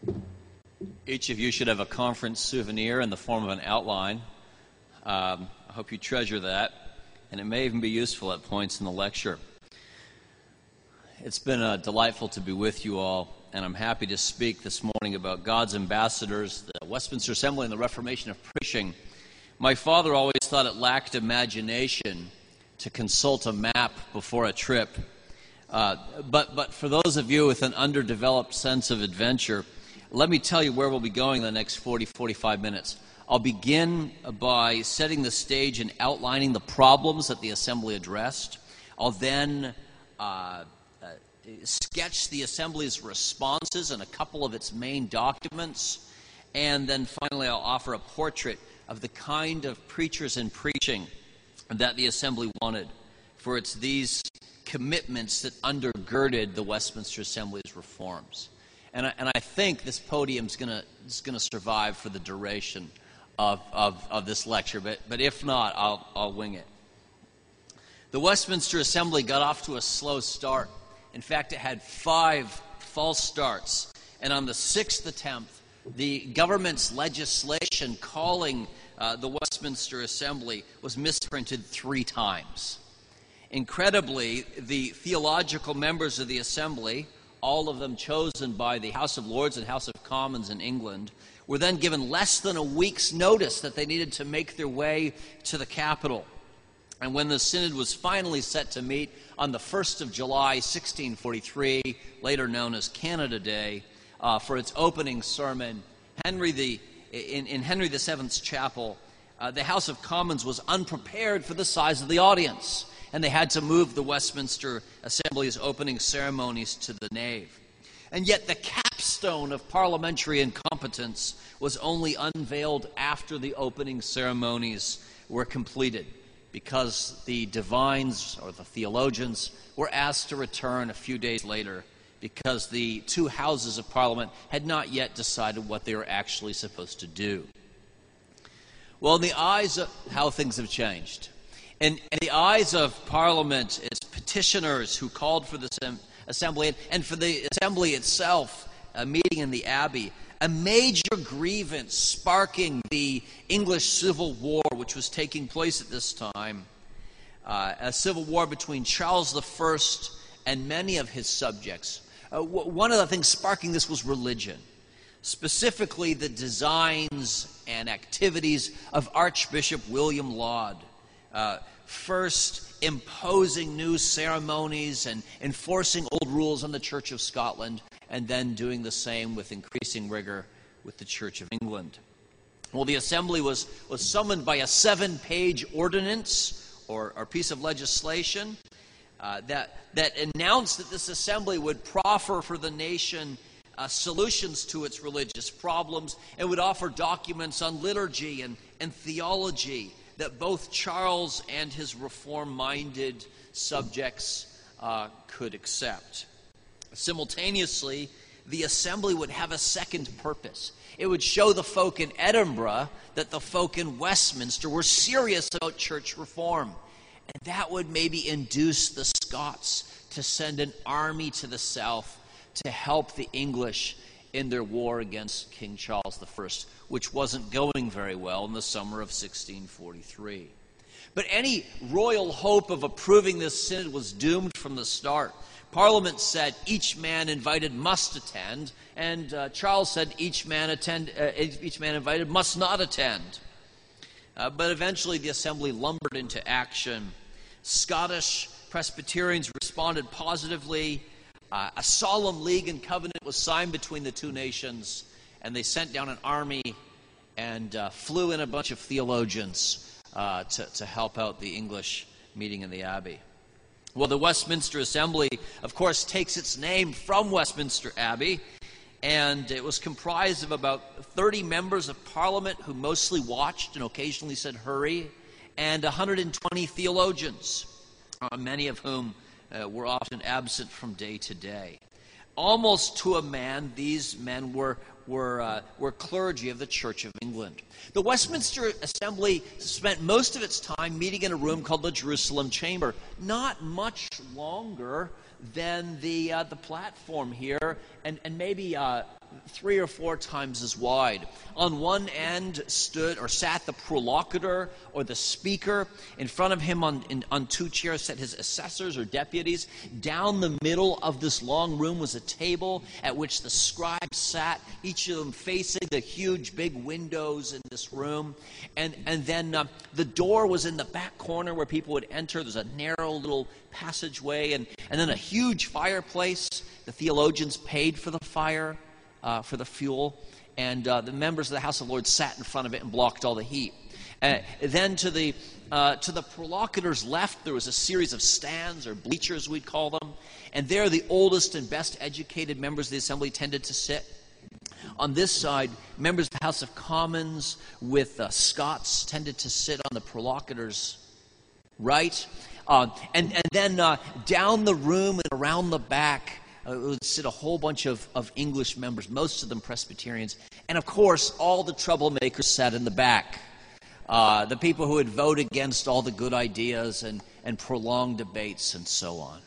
Each of you should have a conference souvenir in the form of an outline. I hope you treasure that, and it may even be useful at points in the lecture. It's been delightful to be with you all, and I'm happy to speak this morning about God's ambassadors, the Westminster Assembly, and the Reformation of preaching. My father always thought it lacked imagination to consult a map before a trip. But for those of you with an underdeveloped sense of adventure, let me tell you where we'll be going in the next 45 minutes. I'll begin by setting the stage and outlining the problems that the Assembly addressed. I'll then sketch the Assembly's responses and a couple of its main documents. And then finally, I'll offer a portrait of the kind of preachers and preaching that the Assembly wanted. For it's these commitments that undergirded the Westminster Assembly's reforms. And I think this podium is going to survive for the duration of this lecture. But if not, I'll wing it. The Westminster Assembly got off to a slow start. In fact, it had 5 false starts. And on the 6th attempt, the government's legislation calling the Westminster Assembly was misprinted 3 times. Incredibly, the theological members of the Assembly, all of them chosen by the House of Lords and House of Commons in England, were then given less than a week's notice that they needed to make their way to the capital. And when the Synod was finally set to meet on the 1st of July, 1643, later known as Canada Day, for its opening sermon, in Henry VII's chapel, the House of Commons was unprepared for the size of the audience, and they had to move the Westminster Assembly's opening ceremonies to the nave. And yet the capstone of parliamentary incompetence was only unveiled after the opening ceremonies were completed, because the divines, or the theologians, were asked to return a few days later because the 2 houses of Parliament had not yet decided what they were actually supposed to do. Well, in the eyes of how things have changed, in the eyes of Parliament, its petitioners who called for the Assembly, and for the Assembly itself, meeting in the Abbey, a major grievance sparking the English Civil War, which was taking place at this time, a civil war between Charles I and many of his subjects. One of the things sparking this was religion, specifically the designs and activities of Archbishop William Laud, first imposing new ceremonies and enforcing old rules on the Church of Scotland, and then doing the same with increasing rigor with the Church of England. Well, the Assembly was summoned by a 7-page ordinance or piece of legislation that announced that this Assembly would proffer for the nation solutions to its religious problems, and would offer documents on liturgy and theology that both Charles and his reform-minded subjects could accept. Simultaneously, the Assembly would have a second purpose. It would show the folk in Edinburgh that the folk in Westminster were serious about church reform. And that would maybe induce the Scots to send an army to the south to help the English in their war against King Charles I, which wasn't going very well in the summer of 1643. But any royal hope of approving this synod was doomed from the start. Parliament said each man invited must attend, and Charles said each man invited must not attend. But eventually the Assembly lumbered into action. Scottish Presbyterians responded positively. A solemn league and covenant was signed between the 2 nations, and they sent down an army and flew in a bunch of theologians to help out the English meeting in the Abbey. Well, the Westminster Assembly, of course, takes its name from Westminster Abbey, and it was comprised of about 30 members of Parliament who mostly watched and occasionally said hurry, and 120 theologians, many of whom were often absent from day to day. Almost to a man, these men were clergy of the Church of England. The Westminster Assembly spent most of its time meeting in a room called the Jerusalem Chamber, not much longer than the platform here, and maybe 3 or 4 times as wide. On one end sat the prolocutor, or the speaker. In front of him on 2 chairs sat his assessors or deputies. Down the middle of this long room was a table at which the scribes sat, each of them facing the huge big windows in this room. And then the door was in the back corner where people would enter. There's a narrow little passageway, and then a huge fireplace. The theologians paid for the fire, for the fuel, and the members of the House of Lords sat in front of it and blocked all the heat. Then to the prolocutor's left, there was a series of stands, or bleachers we'd call them, and there the oldest and best educated members of the assembly tended to sit. On this side, members of the House of Commons with Scots tended to sit on the prolocutor's right. And then down the room and around the back would sit a whole bunch of English members, most of them Presbyterians. And of course, all the troublemakers sat in the back. The people who would vote against all the good ideas and prolonged debates and so on.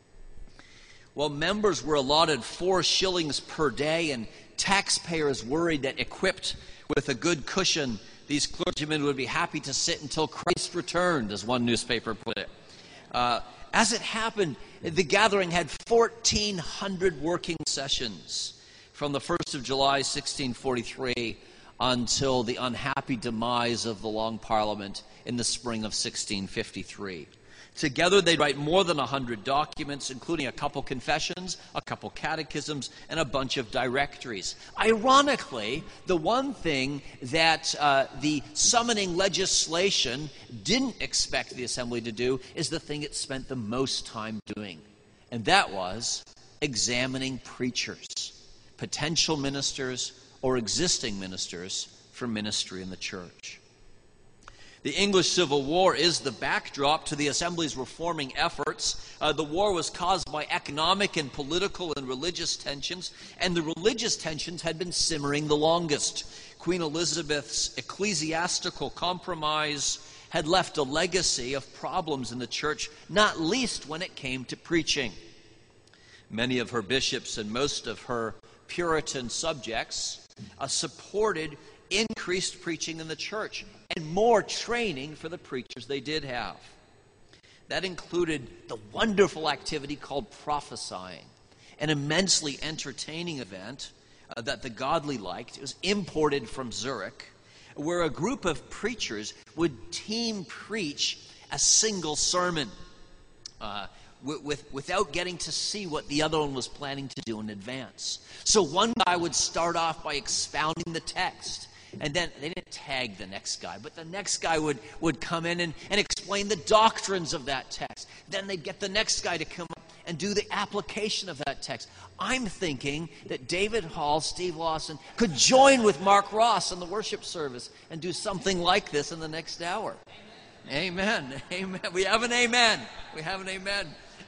Well, members were allotted 4 shillings per day, and taxpayers worried that equipped with a good cushion, these clergymen would be happy to sit until Christ returned, as one newspaper put it. As it happened, the gathering had 1,400 working sessions from the 1st of July, 1643, until the unhappy demise of the Long Parliament in the spring of 1653. Together, they'd write more than 100 documents, including a couple confessions, a couple catechisms, and a bunch of directories. Ironically, the one thing that the summoning legislation didn't expect the assembly to do is the thing it spent the most time doing, and that was examining preachers, potential ministers, or existing ministers for ministry in the church. The English Civil War is the backdrop to the Assembly's reforming efforts. The war was caused by economic and political and religious tensions, and the religious tensions had been simmering the longest. Queen Elizabeth's ecclesiastical compromise had left a legacy of problems in the church, not least when it came to preaching. Many of her bishops and most of her Puritan subjects supported increased preaching in the church and more training for the preachers they did have. That included the wonderful activity called prophesying, an immensely entertaining event that the godly liked. It was imported from Zurich, where a group of preachers would team preach a single sermon without getting to see what the other one was planning to do in advance. So one guy would start off by expounding the text, and then they didn't tag the next guy, but the next guy would come in and explain the doctrines of that text. Then they'd get the next guy to come up and do the application of that text. I'm thinking that David Hall, Steve Lawson, could join with Mark Ross in the worship service and do something like this in the next hour. Amen. Amen. We have an amen. We have an amen.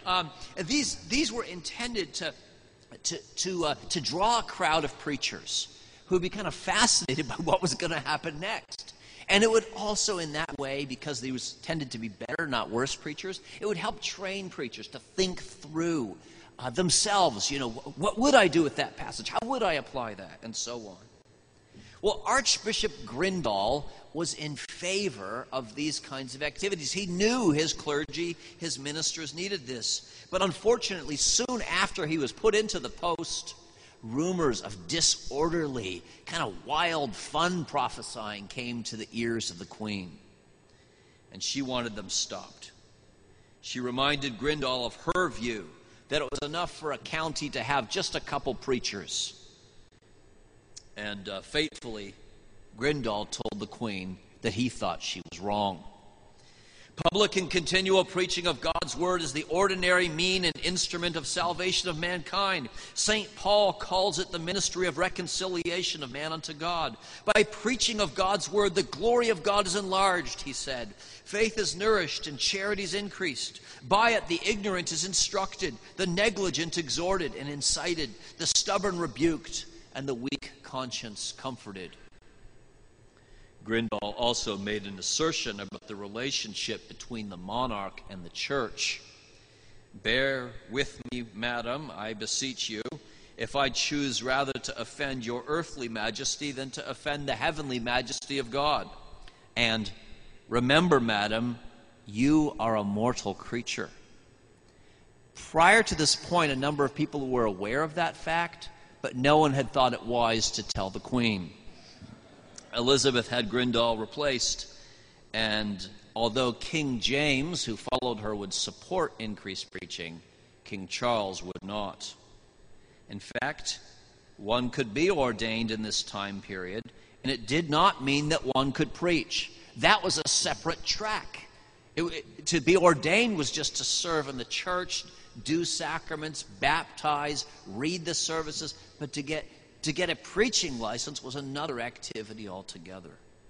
These were intended to draw a crowd of preachers who would be kind of fascinated by what was going to happen next. And it would also, in that way, because these tended to be better, not worse preachers, it would help train preachers to think through themselves. You know, what would I do with that passage? How would I apply that? And so on. Well, Archbishop Grindal was in favor of these kinds of activities. He knew his clergy, his ministers needed this. But unfortunately, soon after he was put into the post, rumors of disorderly, kind of wild, fun prophesying came to the ears of the Queen. And she wanted them stopped. She reminded Grindal of her view that it was enough for a county to have just a couple preachers. And faithfully, Grindal told the Queen that he thought she was wrong. Public and continual preaching of God's word is the ordinary mean and instrument of salvation of mankind. St. Paul calls it the ministry of reconciliation of man unto God. By preaching of God's word, the glory of God is enlarged, he said. Faith is nourished and charity is increased. By it the ignorant is instructed, the negligent exhorted and incited, the stubborn rebuked, and the weak conscience comforted. Grindal also made an assertion about the relationship between the monarch and the church. Bear with me, madam, I beseech you, if I choose rather to offend your earthly majesty than to offend the heavenly majesty of God? And remember, madam, you are a mortal creature. Prior to this point, a number of people were aware of that fact, but no one had thought it wise to tell the Queen. Elizabeth had Grindal replaced, and although King James, who followed her, would support increased preaching, King Charles would not. In fact, one could be ordained in this time period, and it did not mean that one could preach. That was a separate track. To be ordained was just to serve in the church, do sacraments, baptize, read the services, but to get a preaching license was another activity altogether.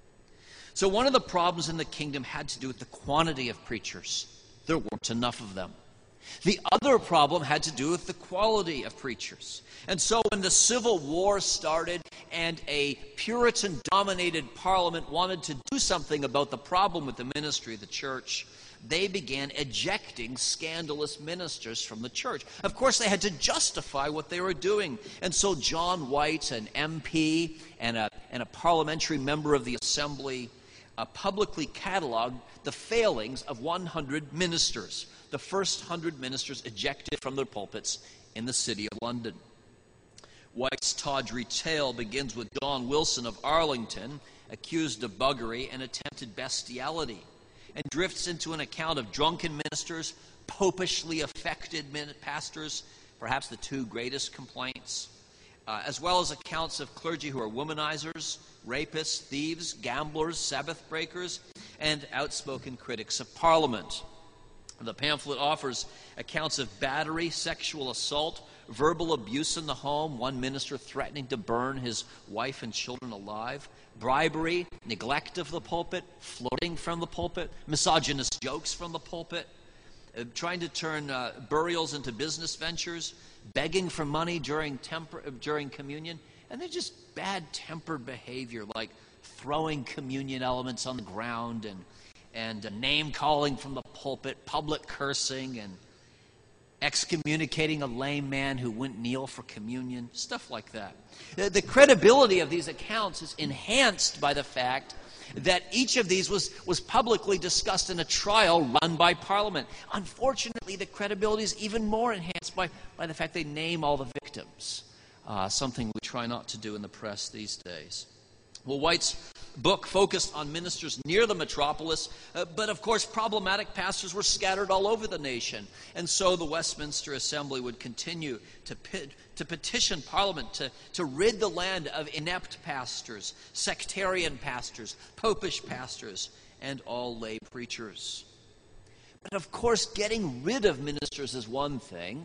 So one of the problems in the kingdom had to do with the quantity of preachers. There weren't enough of them. The other problem had to do with the quality of preachers. And so when the Civil War started and a Puritan-dominated parliament wanted to do something about the problem with the ministry of the church, they began ejecting scandalous ministers from the church. Of course, they had to justify what they were doing. And so John White, an MP and a parliamentary member of the Assembly, publicly cataloged the failings of 100 ministers, the first 100 ministers ejected from their pulpits in the city of London. White's tawdry tale begins with John Wilson of Arlington, accused of buggery and attempted bestiality, and drifts into an account of drunken ministers, popishly affected pastors, perhaps the two greatest complaints, as well as accounts of clergy who are womanizers, rapists, thieves, gamblers, Sabbath breakers, and outspoken critics of Parliament. The pamphlet offers accounts of battery, sexual assault, verbal abuse in the home, one minister threatening to burn his wife and children alive, bribery, neglect of the pulpit, floating from the pulpit, misogynist jokes from the pulpit, trying to turn burials into business ventures, begging for money during communion, and they're just bad-tempered behavior, like throwing communion elements on the ground and name-calling from the pulpit, public cursing, and excommunicating a lame man who wouldn't kneel for communion, stuff like that. The credibility of these accounts is enhanced by the fact that each of these was publicly discussed in a trial run by Parliament. Unfortunately, the credibility is even more enhanced by the fact they name all the victims, something we try not to do in the press these days. Well, White's book focused on ministers near the metropolis, but of course problematic pastors were scattered all over the nation. And so the Westminster Assembly would continue to petition Parliament to rid the land of inept pastors, sectarian pastors, popish pastors, and all lay preachers. But of course, getting rid of ministers is one thing.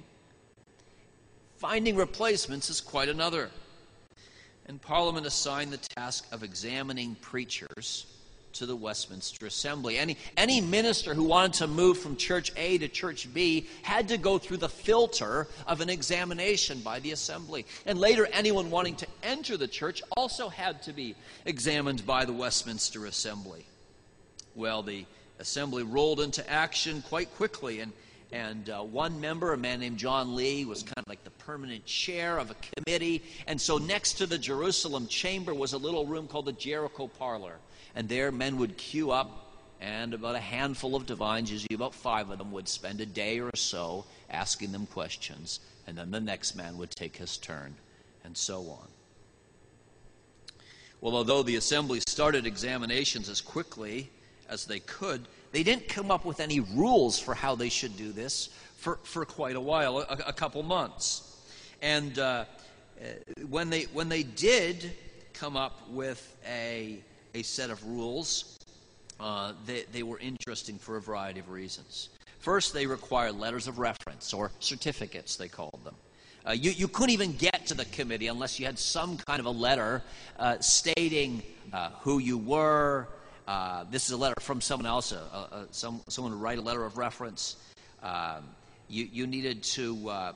Finding replacements is quite another. And Parliament assigned the task of examining preachers to the Westminster Assembly. Any minister who wanted to move from Church A to Church B had to go through the filter of an examination by the Assembly. And later, anyone wanting to enter the church also had to be examined by the Westminster Assembly. Well, the Assembly rolled into action quite quickly, and one member, a man named John Lee, was kind of like the permanent chair of a committee. And so next to the Jerusalem chamber was a little room called the Jericho Parlor. And there men would queue up, and about a handful of divines, usually about 5 of them, would spend a day or so asking them questions. And then the next man would take his turn, and so on. Well, although the assembly started examinations as quickly as they could, they didn't come up with any rules for how they should do this for quite a while, a couple months. And when they did come up with a set of rules, they were interesting for a variety of reasons. First, they required letters of reference, or certificates, they called them. You couldn't even get to the committee unless you had some kind of a letter stating who you were. This is a letter from someone else, someone to write a letter of reference. You needed to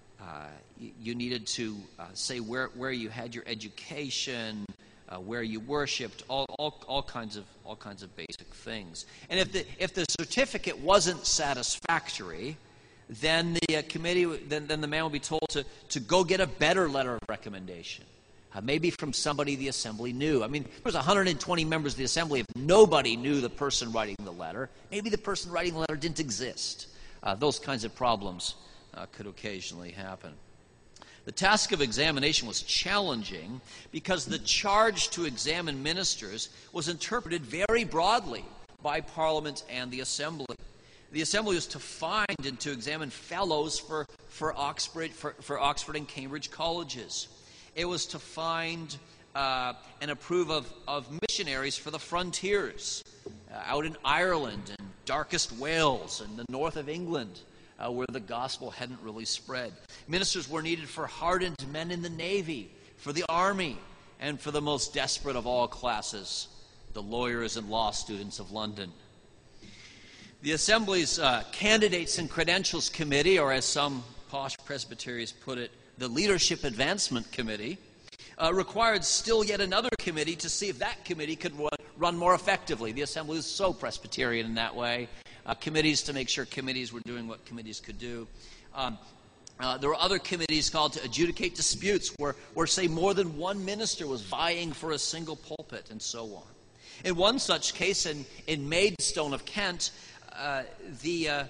say where you had your education, where you worshipped, all kinds of basic things. And if the certificate wasn't satisfactory, then the committee, then the man will be told to go get a better letter of recommendation, maybe from somebody the assembly knew. I mean, there's 120 members of the assembly. If nobody knew the person writing the letter, maybe the person writing the letter didn't exist. Those kinds of problems could occasionally happen. The task of examination was challenging because the charge to examine ministers was interpreted very broadly by Parliament and the assembly. The assembly was to find and to examine fellows for Oxford and Cambridge colleges. It was to find and approve of missionaries for the frontiers out in Ireland and darkest Wales and the north of England, where the gospel hadn't really spread. Ministers were needed for hardened men in the Navy, for the Army, and for the most desperate of all classes, the lawyers and law students of London. The Assembly's Candidates and Credentials Committee, or as some posh Presbyterians put it, the Leadership Advancement Committee, required still yet another committee to see if that committee could run more effectively. The Assembly was so Presbyterian in that way. Committees to make sure committees were doing what committees could do. There were other committees called to adjudicate disputes where, say, more than one minister was vying for a single pulpit, and so on. In one such case, in Maidstone of Kent, the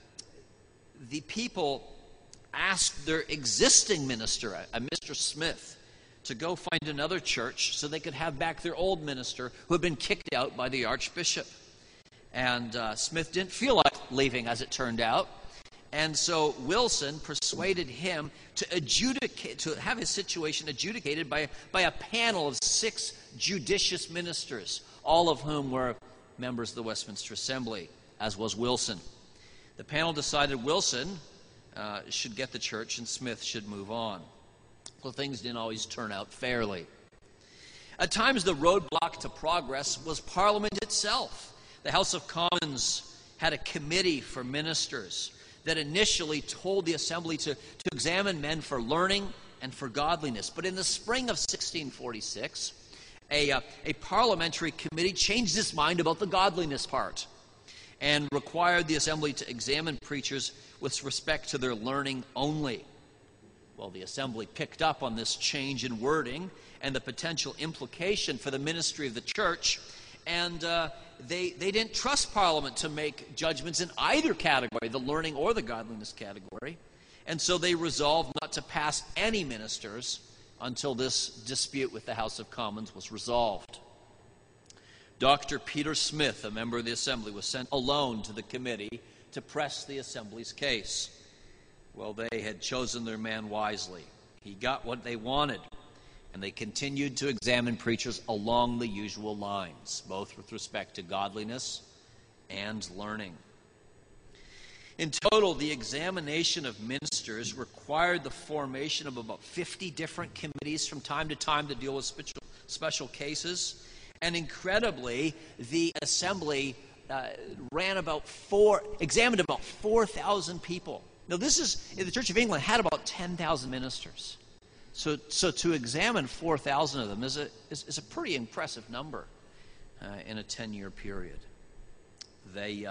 people asked their existing minister, a Mr. Smith, to go find another church so they could have back their old minister who had been kicked out by the archbishop. And Smith didn't feel like leaving, as it turned out. And so Wilson persuaded him to have his situation adjudicated by a panel of 6 judicious ministers, all of whom were members of the Westminster Assembly, as was Wilson. The panel decided Wilson should get the church and Smith should move on. Well, things didn't always turn out fairly. At times, the roadblock to progress was Parliament itself. The House of Commons had a committee for ministers that initially told the Assembly to examine men for learning and for godliness. But in the spring of 1646, a parliamentary committee changed its mind about the godliness part and required the Assembly to examine preachers with respect to their learning only. Well, the Assembly picked up on this change in wording and the potential implication for the ministry of the church, and they didn't trust Parliament to make judgments in either category, the learning or the godliness category, and so they resolved not to pass any ministers until this dispute with the House of Commons was resolved. Dr. Peter Smith, a member of the Assembly, was sent alone to the committee to press the Assembly's case. Well, they had chosen their man wisely. He got what they wanted, and they continued to examine preachers along the usual lines, both with respect to godliness and learning. In total, the examination of ministers required the formation of about 50 different committees from time to time to deal with special cases. And incredibly, the Assembly examined about 4,000 people. Now, the Church of England had about 10,000 ministers. So to examine 4,000 of them is a pretty impressive number in a 10-year period. They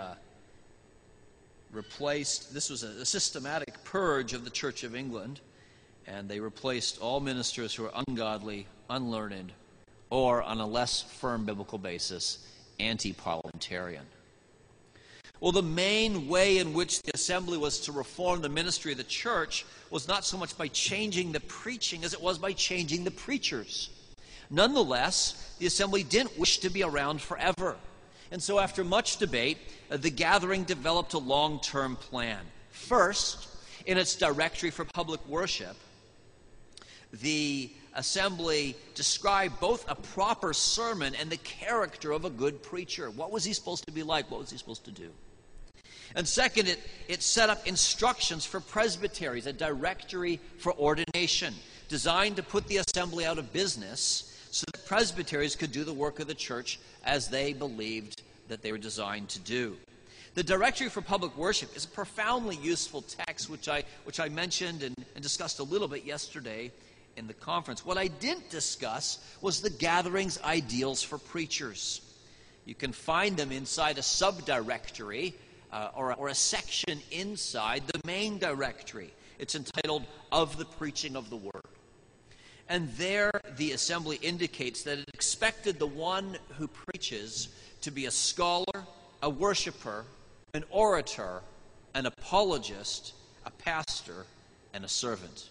this was a systematic purge of the Church of England, and they replaced all ministers who were ungodly, unlearned, or, on a less firm biblical basis, anti-parliamentarian. Well, the main way in which the Assembly was to reform the ministry of the church was not so much by changing the preaching as it was by changing the preachers. Nonetheless, the Assembly didn't wish to be around forever. And so after much debate, the gathering developed a long-term plan. First, in its Directory for Public Worship, the Assembly described both a proper sermon and the character of a good preacher. What was he supposed to be like? What was he supposed to do? And second, it set up instructions for presbyteries, a directory for ordination, designed to put the Assembly out of business so that presbyteries could do the work of the church as they believed that they were designed to do. The Directory for Public Worship is a profoundly useful text, which I mentioned and discussed a little bit yesterday in the conference. What I didn't discuss was the gathering's ideals for preachers. You can find them inside a subdirectory or a section inside the main directory. It's entitled Of the Preaching of the Word. And there the assembly indicates that it expected the one who preaches to be a scholar, a worshiper, an orator, an apologist, a pastor, and a servant.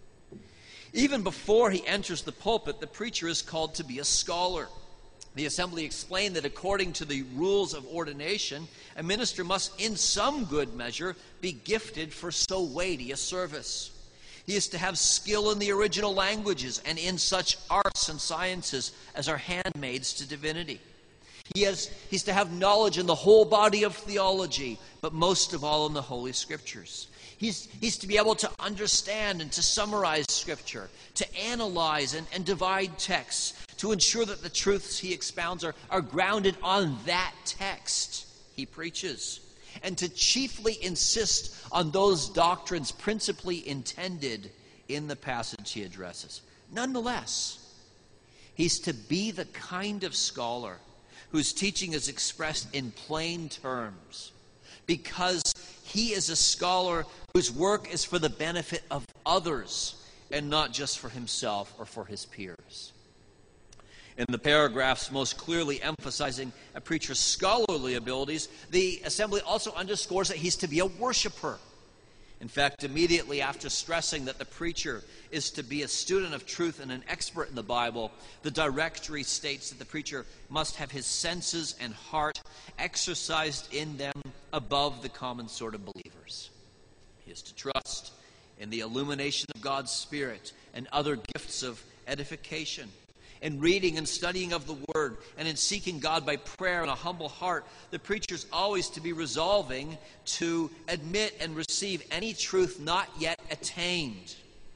Even before he enters the pulpit, the preacher is called to be a scholar. The assembly explained that according to the rules of ordination, a minister must in some good measure be gifted for so weighty a service. He is to have skill in the original languages and in such arts and sciences as are handmaids to divinity. He's to have knowledge in the whole body of theology, but most of all in the Holy Scriptures. He's to be able to understand and to summarize Scripture, to analyze and divide texts, to ensure that the truths he expounds are grounded on that text he preaches, and to chiefly insist on those doctrines principally intended in the passage he addresses. Nonetheless, he's to be the kind of scholar whose teaching is expressed in plain terms, because he is a scholar whose work is for the benefit of others and not just for himself or for his peers. In the paragraphs most clearly emphasizing a preacher's scholarly abilities, the assembly also underscores that he's to be a worshiper. In fact, immediately after stressing that the preacher is to be a student of truth and an expert in the Bible, the directory states that the preacher must have his senses and heart exercised in them above the common sort of believers. He is to trust in the illumination of God's Spirit and other gifts of edification. In reading and studying of the Word, and in seeking God by prayer and a humble heart, the preacher is always to be resolving to admit and receive any truth not yet attained,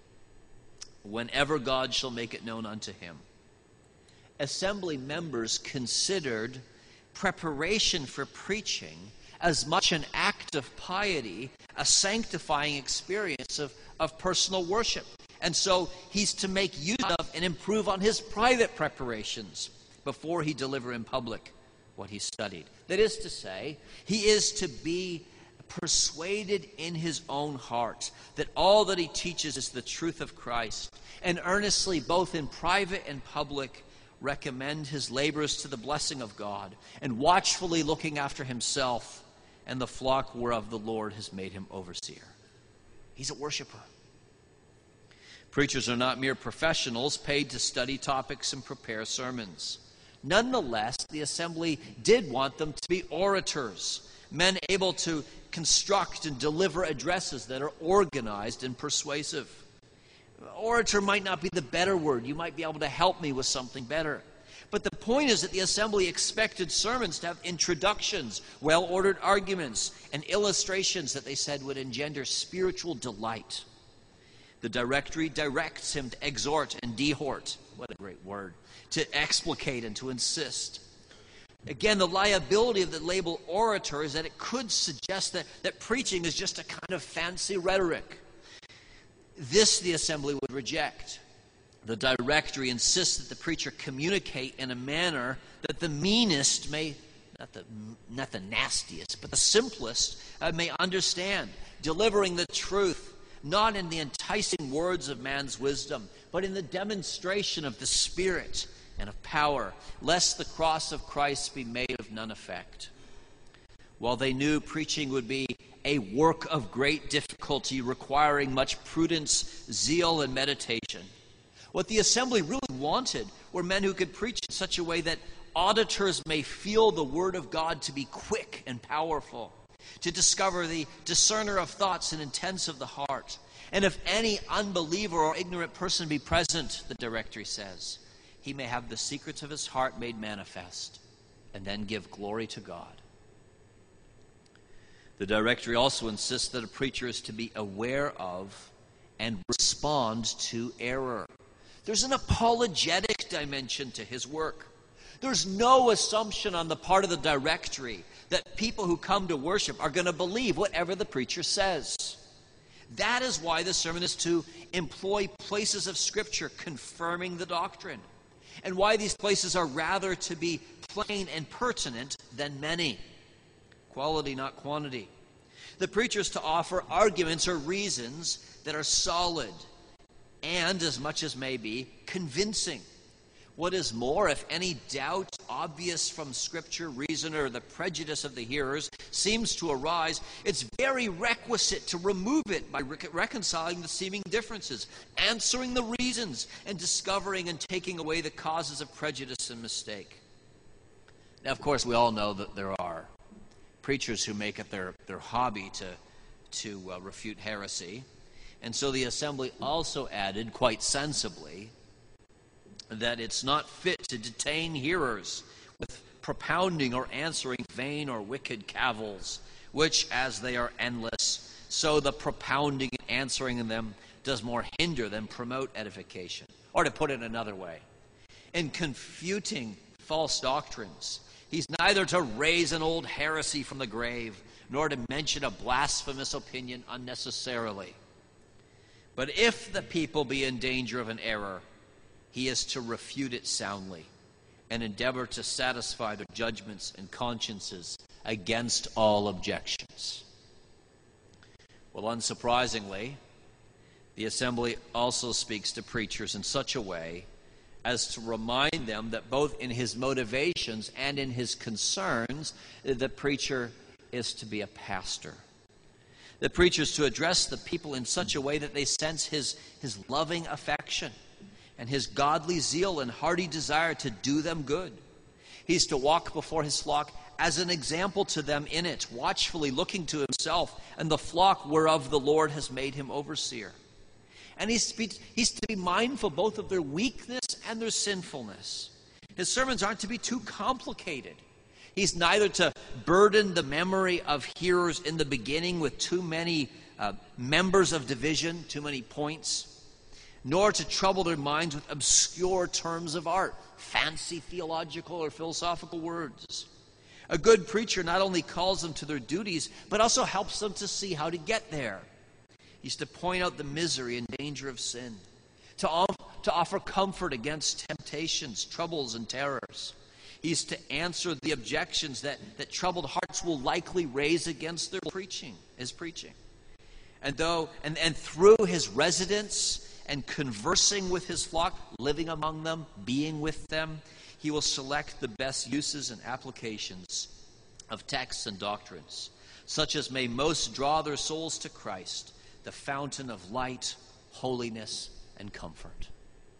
whenever God shall make it known unto him. Assembly members considered preparation for preaching as much an act of piety, a sanctifying experience of personal worship. And so he's to make use of and improve on his private preparations before he deliver in public what he studied. That is to say, he is to be persuaded in his own heart that all that he teaches is the truth of Christ, and earnestly, both in private and public, recommend his labors to the blessing of God, and watchfully looking after himself and the flock whereof the Lord has made him overseer. He's a worshiper. Preachers are not mere professionals paid to study topics and prepare sermons. Nonetheless, the assembly did want them to be orators, men able to construct and deliver addresses that are organized and persuasive. Orator might not be the better word. You might be able to help me with something better. But the point is that the assembly expected sermons to have introductions, well-ordered arguments, and illustrations that they said would engender spiritual delight. The directory directs him to exhort and dehort. What a great word. To explicate and to insist. Again, the liability of the label orator is that it could suggest that preaching is just a kind of fancy rhetoric. This the assembly would reject. The directory insists that the preacher communicate in a manner that the meanest may, not the nastiest, but the simplest may understand, delivering the truth not in the enticing words of man's wisdom, but in the demonstration of the Spirit and of power, lest the cross of Christ be made of none effect. While they knew preaching would be a work of great difficulty, requiring much prudence, zeal, and meditation, what the assembly really wanted were men who could preach in such a way that auditors may feel the word of God to be quick and powerful, to discover the discerner of thoughts and intents of the heart. And if any unbeliever or ignorant person be present, the directory says, he may have the secrets of his heart made manifest, and then give glory to God. The directory also insists that a preacher is to be aware of and respond to error. There's an apologetic dimension to his work. There's no assumption on the part of the directory that people who come to worship are going to believe whatever the preacher says. That is why the sermon is to employ places of Scripture confirming the doctrine, and why these places are rather to be plain and pertinent than many. quality, not quantity. The preacher is to offer arguments or reasons that are solid and, as much as may be, convincing. What is more, if any doubt, obvious from Scripture, reason, or the prejudice of the hearers seems to arise, it's very requisite to remove it by reconciling the seeming differences, answering the reasons, and discovering and taking away the causes of prejudice and mistake. Now, of course, we all know that there are preachers who make it their hobby to refute heresy. And so the assembly also added, quite sensibly, that it's not fit to detain hearers with propounding or answering vain or wicked cavils, which, as they are endless, so the propounding and answering in them does more hinder than promote edification. Or to put it another way, in confuting false doctrines, he's neither to raise an old heresy from the grave, nor to mention a blasphemous opinion unnecessarily. But if the people be in danger of an error, he is to refute it soundly and endeavor to satisfy their judgments and consciences against all objections. Well, unsurprisingly, the assembly also speaks to preachers in such a way as to remind them that both in his motivations and in his concerns, the preacher is to be a pastor. The preacher is to address the people in such a way that they sense his loving affection and his godly zeal and hearty desire to do them good. He's to walk before his flock as an example to them in it, watchfully looking to himself and the flock whereof the Lord has made him overseer. And he's to be mindful both of their weakness and their sinfulness. His sermons aren't to be too complicated. He's neither to burden the memory of hearers in the beginning with too many members of division, too many points, nor to trouble their minds with obscure terms of art, fancy theological or philosophical words. A good preacher not only calls them to their duties, but also helps them to see how to get there. He's to point out the misery and danger of sin, to offer comfort against temptations, troubles, and terrors. He's to answer the objections that troubled hearts will likely raise against his preaching. And through his residence and conversing with his flock, living among them, being with them, he will select the best uses and applications of texts and doctrines, such as may most draw their souls to Christ, the fountain of light, holiness, and comfort.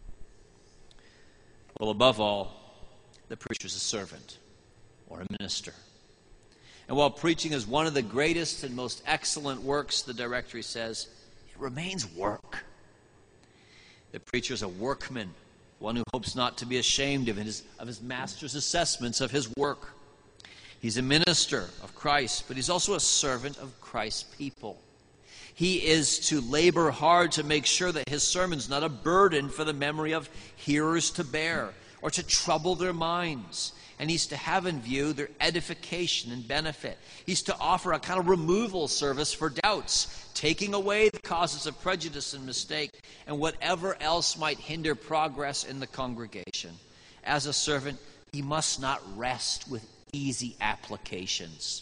Well, above all, the preacher is a servant or a minister. And while preaching is one of the greatest and most excellent works, the directory says, it remains work. The preacher is a workman, one who hopes not to be ashamed of his master's assessments of his work. He's a minister of Christ, but he's also a servant of Christ's people. He is to labor hard to make sure that his sermon's not a burden for the memory of hearers to bear or to trouble their minds. And he's to have in view their edification and benefit. He's to offer a kind of removal service for doubts, taking away the causes of prejudice and mistake, and whatever else might hinder progress in the congregation. As a servant, he must not rest with easy applications,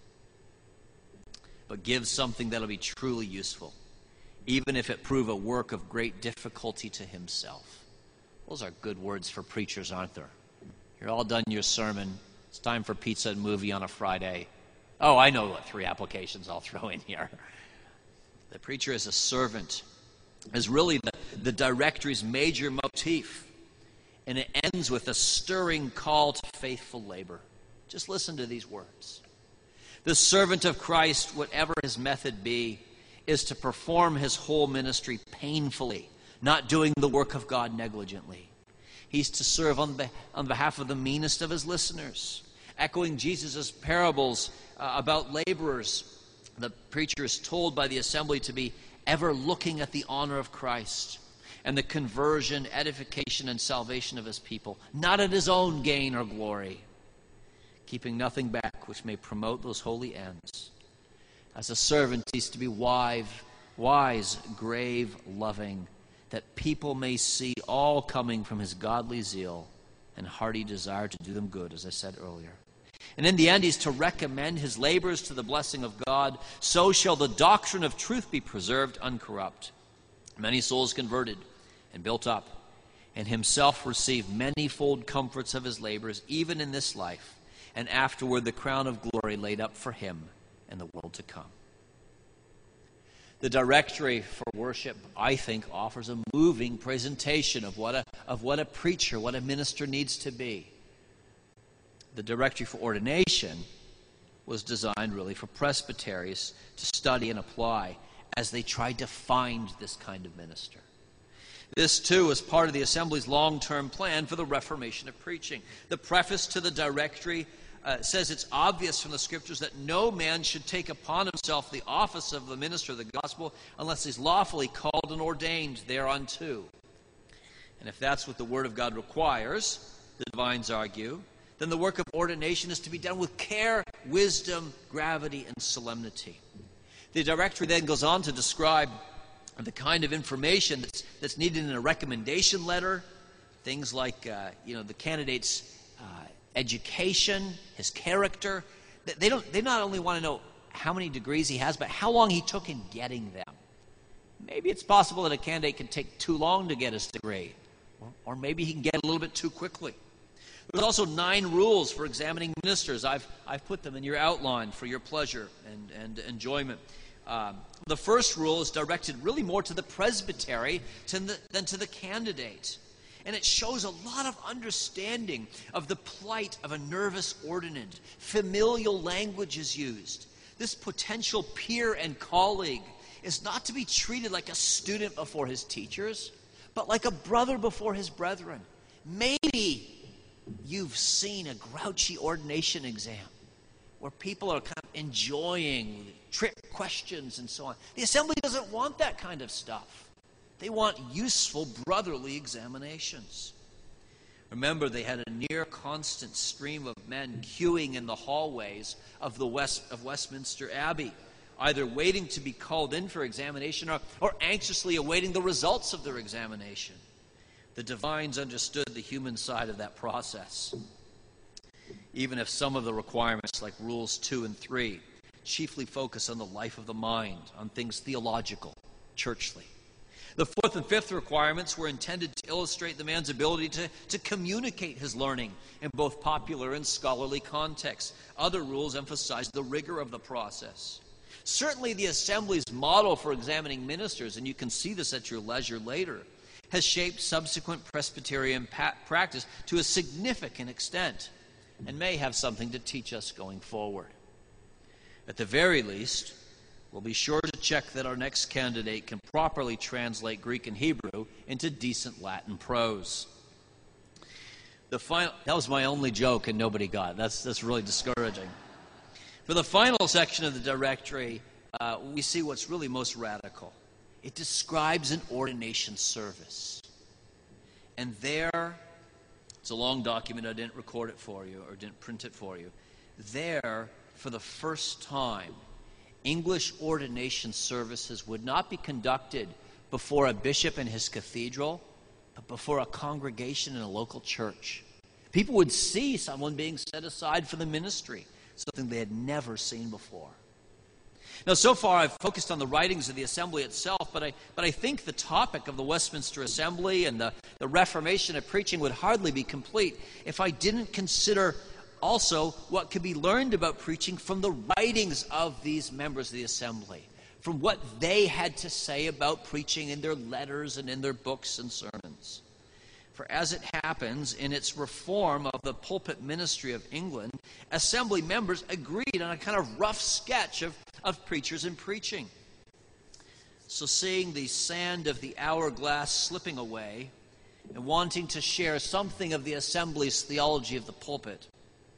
but give something that'll be truly useful, even if it prove a work of great difficulty to himself. Those are good words for preachers, aren't there? You're all done your sermon. It's time for pizza and movie on a Friday. Oh, I know what 3 applications I'll throw in here. The preacher as a servant is really the directory's major motif. And it ends with a stirring call to faithful labor. Just listen to these words. The servant of Christ, whatever his method be, is to perform his whole ministry painfully, not doing the work of God negligently. He's to serve on behalf of the meanest of his listeners. Echoing Jesus' parables about laborers, the preacher is told by the assembly to be ever looking at the honor of Christ and the conversion, edification, and salvation of his people, not at his own gain or glory, keeping nothing back which may promote those holy ends. As a servant, he's to be wise, grave, loving, that people may see all coming from his godly zeal and hearty desire to do them good, as I said earlier. And in the end, he's to recommend his labors to the blessing of God. So shall the doctrine of truth be preserved uncorrupt. Many souls converted and built up, and himself receive manifold comforts of his labors, even in this life, and afterward the crown of glory laid up for him in the world to come. The Directory for Worship, I think, offers a moving presentation of what a preacher, what a minister needs to be. The Directory for Ordination was designed really for presbyteries to study and apply as they tried to find this kind of minister. This, too, is part of the Assembly's long-term plan for the reformation of preaching. The preface to the Directory says it's obvious from the Scriptures that no man should take upon himself the office of the minister of the gospel unless he's lawfully called and ordained thereunto. And if that's what the Word of God requires, the divines argue, then the work of ordination is to be done with care, wisdom, gravity, and solemnity. The Directory then goes on to describe the kind of information that's needed in a recommendation letter, things like the candidate's education, his character. They not only want to know how many degrees he has, but how long he took in getting them. Maybe it's possible that a candidate can take too long to get his degree, or maybe he can get it a little bit too quickly. There's also 9 rules for examining ministers. I've put them in your outline for your pleasure and enjoyment. The first rule is directed really more to the presbytery than to the candidate. And it shows a lot of understanding of the plight of a nervous ordinand. Familial language is used. This potential peer and colleague is not to be treated like a student before his teachers, but like a brother before his brethren. Maybe you've seen a grouchy ordination exam where people are kind of enjoying trick questions and so on. The Assembly doesn't want that kind of stuff. They want useful brotherly examinations. Remember, they had a near constant stream of men queuing in the hallways of Westminster Abbey, either waiting to be called in for examination or anxiously awaiting the results of their examination. The divines understood the human side of that process, even if some of the requirements, like Rules 2 and 3, chiefly focus on the life of the mind, on things theological, churchly. The 4th and 5th requirements were intended to illustrate the man's ability to communicate his learning in both popular and scholarly contexts. Other rules emphasized the rigor of the process. Certainly the Assembly's model for examining ministers, and you can see this at your leisure later, has shaped subsequent Presbyterian practice to a significant extent and may have something to teach us going forward. At the very least, we'll be sure to check that our next candidate can properly translate Greek and Hebrew into decent Latin prose. That was my only joke and nobody got it. That's really discouraging. For the final section of the Directory, we see what's really most radical. It describes an ordination service. And there, it's a long document, I didn't record it for you or didn't print it for you. There, for the first time, English ordination services would not be conducted before a bishop in his cathedral, but before a congregation in a local church. People would see someone being set aside for the ministry, something they had never seen before. Now, so far I've focused on the writings of the Assembly itself, but I think the topic of the Westminster Assembly and the Reformation of preaching would hardly be complete if I didn't consider also what could be learned about preaching from the writings of these members of the Assembly, from what they had to say about preaching in their letters and in their books and sermons. For as it happens, in its reform of the pulpit ministry of England, Assembly members agreed on a kind of rough sketch of preachers and preaching. So seeing the sand of the hourglass slipping away and wanting to share something of the Assembly's theology of the pulpit,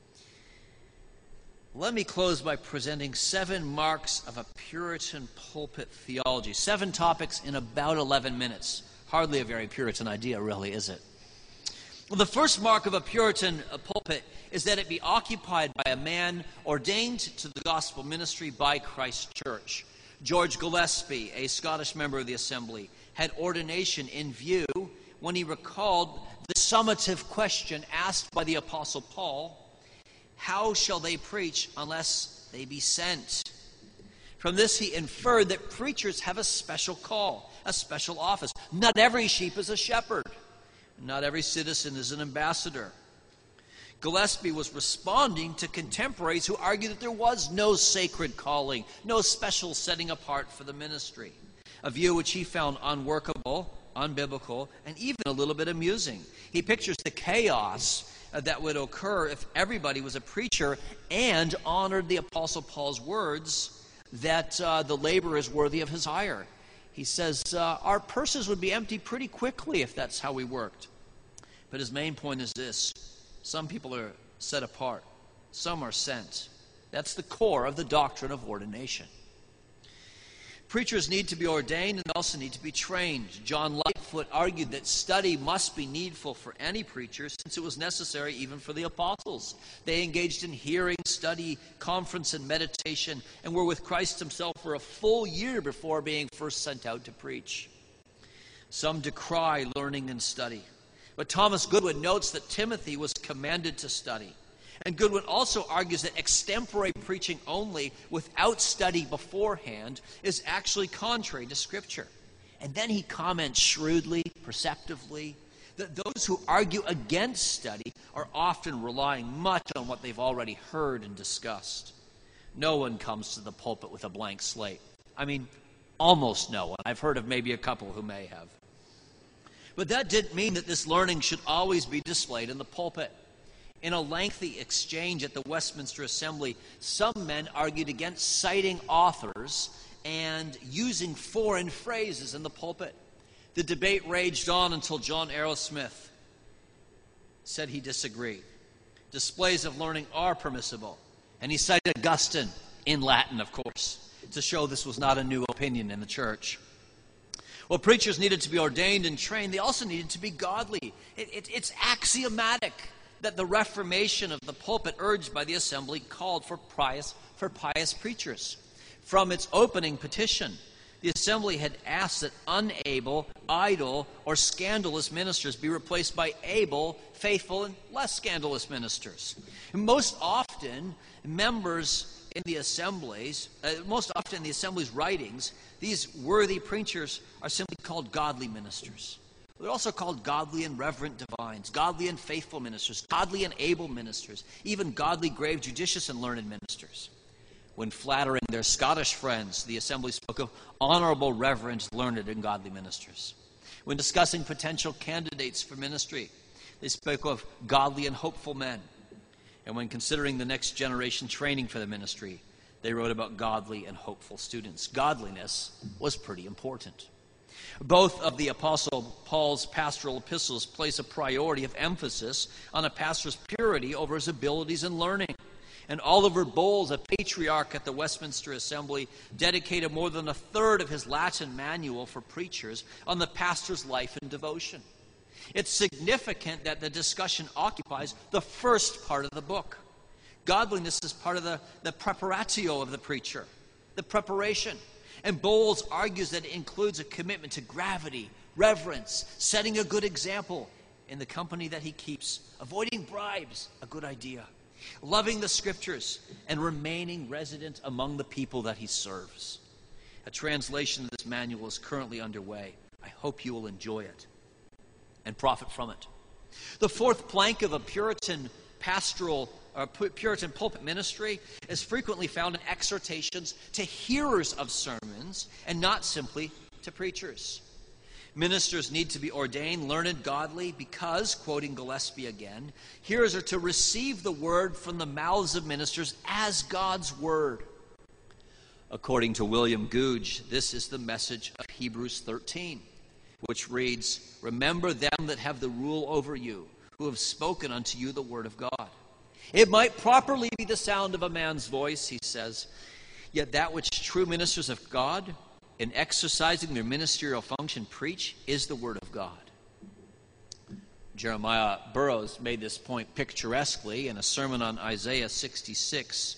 let me close by presenting 7 marks of a Puritan pulpit theology. 7 topics in about 11 minutes. Hardly a very Puritan idea, really, is it? Well, the first mark of a Puritan pulpit is that it be occupied by a man ordained to the gospel ministry by Christ Church. George Gillespie, a Scottish member of the Assembly, had ordination in view when he recalled the summative question asked by the Apostle Paul, how shall they preach unless they be sent? From this he inferred that preachers have a special call, a special office. Not every sheep is a shepherd. Not every citizen is an ambassador. Gillespie was responding to contemporaries who argued that there was no sacred calling, no special setting apart for the ministry, a view which he found unworkable, unbiblical, and even a little bit amusing. He pictures the chaos that would occur if everybody was a preacher and honored the Apostle Paul's words that the laborer is worthy of his hire. He says, our purses would be empty pretty quickly if that's how we worked. But his main point is this: some people are set apart, some are sent. That's the core of the doctrine of ordination. Preachers need to be ordained and also need to be trained. John Lightfoot argued that study must be needful for any preacher, since it was necessary even for the apostles. They engaged in hearing, study, conference, and meditation, and were with Christ himself for a full year before being first sent out to preach. Some decry learning and study. But Thomas Goodwin notes that Timothy was commanded to study. And Goodwin also argues that extempore preaching only without study beforehand is actually contrary to Scripture. And then he comments shrewdly, perceptively, that those who argue against study are often relying much on what they've already heard and discussed. No one comes to the pulpit with a blank slate. I mean, almost no one. I've heard of maybe a couple who may have. But that didn't mean that this learning should always be displayed in the pulpit. In a lengthy exchange at the Westminster Assembly, some men argued against citing authors and using foreign phrases in the pulpit. The debate raged on until John Arrowsmith said he disagreed. Displays of learning are permissible. And he cited Augustine, in Latin, of course, to show this was not a new opinion in the church. Well, preachers needed to be ordained and trained. They also needed to be godly. It's axiomatic that the reformation of the pulpit urged by the assembly called for pious preachers. From its opening petition, the assembly had asked that unable, idle, or scandalous ministers be replaced by able, faithful, and less scandalous ministers. And most often in the assembly's writings, these worthy preachers are simply called godly ministers. They're also called godly and reverent divines, godly and faithful ministers, godly and able ministers, even godly, grave, judicious, and learned ministers. When flattering their Scottish friends, the assembly spoke of honorable, reverend, learned, and godly ministers. When discussing potential candidates for ministry, they spoke of godly and hopeful men. And when considering the next generation training for the ministry, they wrote about godly and hopeful students. Godliness was pretty important. Both of the Apostle Paul's pastoral epistles place a priority of emphasis on a pastor's purity over his abilities and learning. And Oliver Bowles, a patriarch at the Westminster Assembly, dedicated more than a third of his Latin manual for preachers on the pastor's life and devotion. It's significant that the discussion occupies the first part of the book. Godliness is part of the preparatio of the preacher, the preparation. And Bowles argues that it includes a commitment to gravity, reverence, setting a good example in the company that he keeps, avoiding bribes, a good idea, loving the Scriptures, and remaining resident among the people that he serves. A translation of this manual is currently underway. I hope you will enjoy it and profit from it. The fourth plank of a Puritan Puritan pulpit ministry is frequently found in exhortations to hearers of sermons and not simply to preachers. Ministers need to be ordained, learned, godly, because, quoting Gillespie again, hearers are to receive the word from the mouths of ministers as God's word. According to William Gouge, this is the message of Hebrews 13, which reads, "Remember them that have the rule over you, who have spoken unto you the word of God. It might properly be the sound of a man's voice," he says, "yet that which true ministers of God, in exercising their ministerial function, preach is the word of God." Jeremiah Burroughs made this point picturesquely in a sermon on Isaiah 66,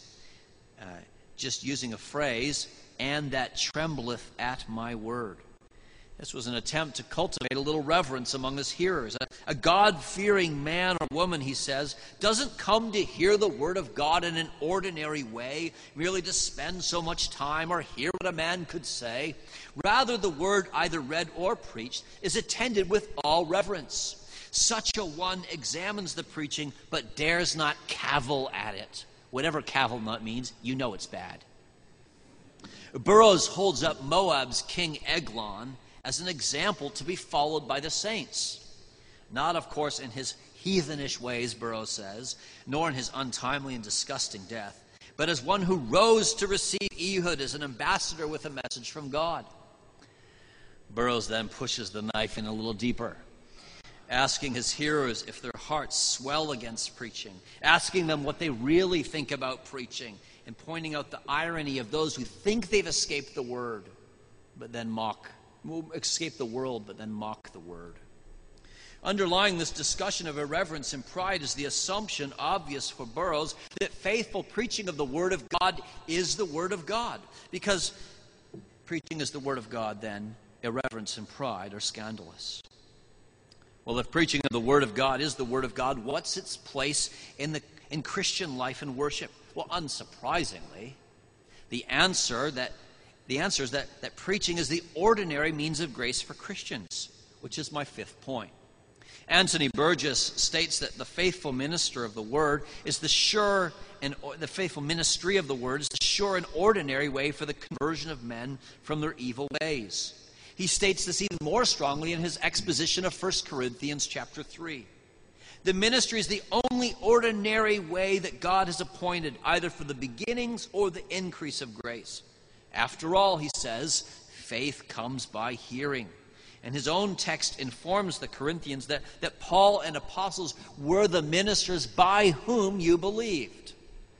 just using a phrase, "and that trembleth at my word." This was an attempt to cultivate a little reverence among his hearers. A God-fearing man or woman, he says, doesn't come to hear the word of God in an ordinary way, merely to spend so much time or hear what a man could say. Rather, the word, either read or preached, is attended with all reverence. Such a one examines the preaching, but dares not cavil at it. Whatever cavil means, you know it's bad. Burroughs holds up Moab's king Eglon as an example to be followed by the saints. Not, of course, in his heathenish ways, Burroughs says, nor in his untimely and disgusting death, but as one who rose to receive Ehud as an ambassador with a message from God. Burroughs then pushes the knife in a little deeper, asking his hearers if their hearts swell against preaching, asking them what they really think about preaching, and pointing out the irony of those who think they've escaped the word, but then escape the world, but then mock the word. Underlying this discussion of irreverence and pride is the assumption, obvious for Burroughs, that faithful preaching of the Word of God is the Word of God. Because preaching is the Word of God, then irreverence and pride are scandalous. Well, if preaching of the Word of God is the Word of God, what's its place in Christian life and worship? Well, unsurprisingly, the answer is that preaching is the ordinary means of grace for Christians, which is my fifth point. Anthony Burgess states that the faithful minister of the Word is the faithful ministry of the Word is the sure and ordinary way for the conversion of men from their evil ways. He states this even more strongly in his exposition of 1 Corinthians chapter 3. The ministry is the only ordinary way that God has appointed, either for the beginnings or the increase of grace. After all, he says, faith comes by hearing. And his own text informs the Corinthians that Paul and apostles were the ministers by whom you believed.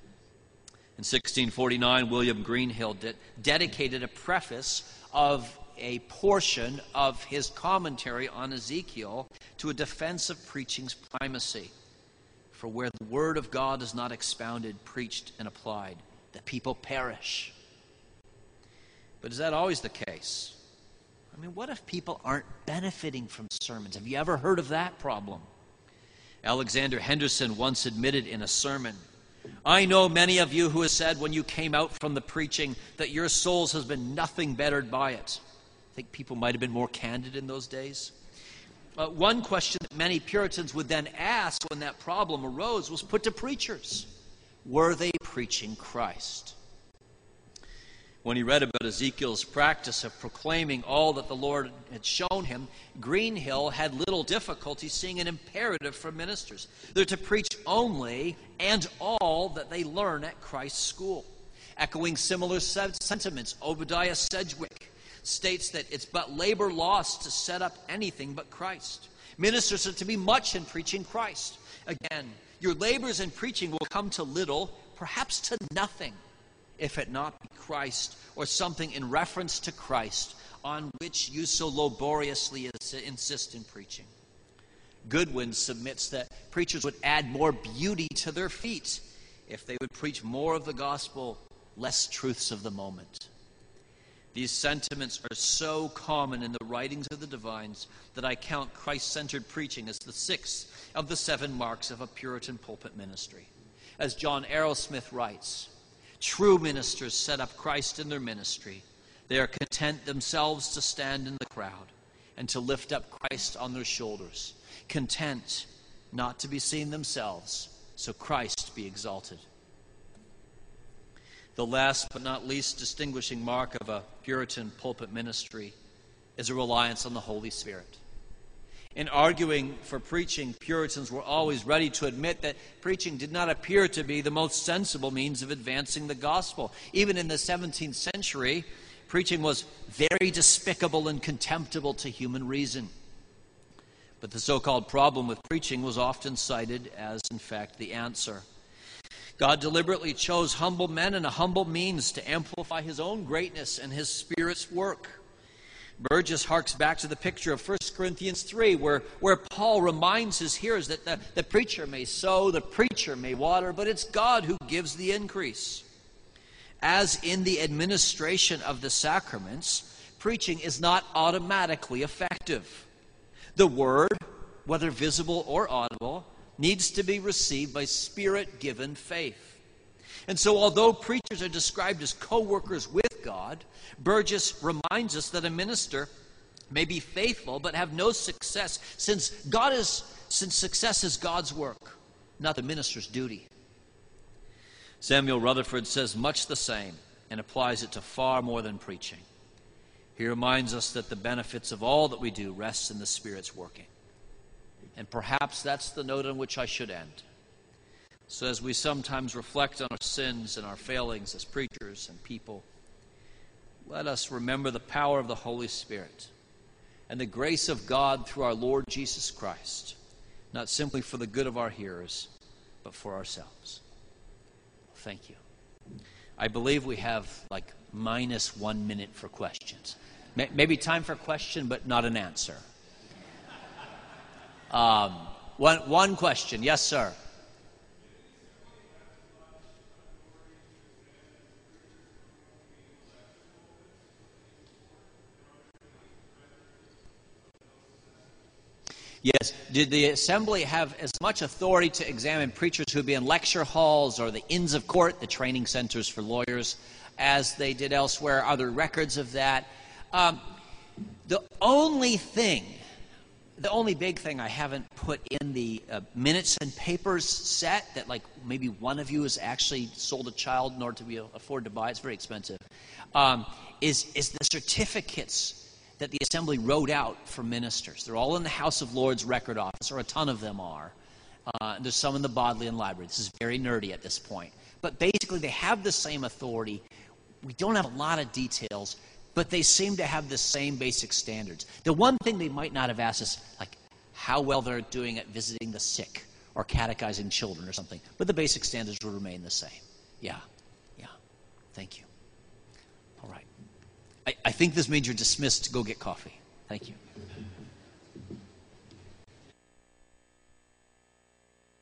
In 1649, William Greenhill dedicated a preface of a portion of his commentary on Ezekiel to a defense of preaching's primacy. For where the word of God is not expounded, preached, and applied, the people perish. But is that always the case? I mean, what if people aren't benefiting from sermons? Have you ever heard of that problem? Alexander Henderson once admitted in a sermon, I know many of you who have said when you came out from the preaching that your souls has been nothing bettered by it. I think people might have been more candid in those days. One question that many Puritans would then ask when that problem arose was put to preachers. Were they preaching Christ? When he read about Ezekiel's practice of proclaiming all that the Lord had shown him, Greenhill had little difficulty seeing an imperative for ministers. They're to preach only and all that they learn at Christ's school. Echoing similar sentiments, Obadiah Sedgwick states that it's but labor lost to set up anything but Christ. Ministers are to be much in preaching Christ. Again, your labors in preaching will come to little, perhaps to nothing, if it not be Christ or something in reference to Christ on which you so laboriously insist in preaching. Goodwin submits that preachers would add more beauty to their feet if they would preach more of the gospel, less truths of the moment. These sentiments are so common in the writings of the divines that I count Christ-centered preaching as the sixth of the 7 marks of a Puritan pulpit ministry. As John Arrowsmith writes, true ministers set up Christ in their ministry. They are content themselves to stand in the crowd and to lift up Christ on their shoulders, content not to be seen themselves, so Christ be exalted. The last but not least distinguishing mark of a Puritan pulpit ministry is a reliance on the Holy Spirit. In arguing for preaching, Puritans were always ready to admit that preaching did not appear to be the most sensible means of advancing the gospel. Even in the 17th century, preaching was very despicable and contemptible to human reason. But the so-called problem with preaching was often cited as, in fact, the answer. God deliberately chose humble men and a humble means to amplify his own greatness and his Spirit's work. Burgess harks back to the picture of 1 Corinthians 3, where Paul reminds his hearers that the preacher may sow, the preacher may water, but it's God who gives the increase. As in the administration of the sacraments, preaching is not automatically effective. The word, whether visible or audible, needs to be received by Spirit-given faith. And so although preachers are described as co-workers with God, Burgess reminds us that a minister may be faithful but have no success, since success is God's work, not the minister's duty. Samuel Rutherford says much the same and applies it to far more than preaching. He reminds us that the benefits of all that we do rests in the Spirit's working. And perhaps that's the note on which I should end. So as we sometimes reflect on our sins and our failings as preachers and people, let us remember the power of the Holy Spirit and the grace of God through our Lord Jesus Christ, not simply for the good of our hearers, but for ourselves. Thank you. I believe we have like minus 1 minute for questions. Maybe time for a question, but not an answer. One question. Yes, sir. Yes. Did the assembly have as much authority to examine preachers who would be in lecture halls or the Inns of Court, the training centers for lawyers, as they did elsewhere? Are there records of that? The only big thing I haven't put in the minutes and papers set that like maybe one of you has actually sold a child in order to afford to buy, it's very expensive, is the certificates that the assembly wrote out for ministers. They're all in the House of Lords record office, or a ton of them are. There's some in the Bodleian Library. This is very nerdy at this point. But basically they have the same authority. We don't have a lot of details, but they seem to have the same basic standards. The one thing they might not have asked is like how well they're doing at visiting the sick or catechizing children or something. But the basic standards will remain the same. Yeah. Thank you. All right. I think this means you're dismissed to go get coffee. Thank you.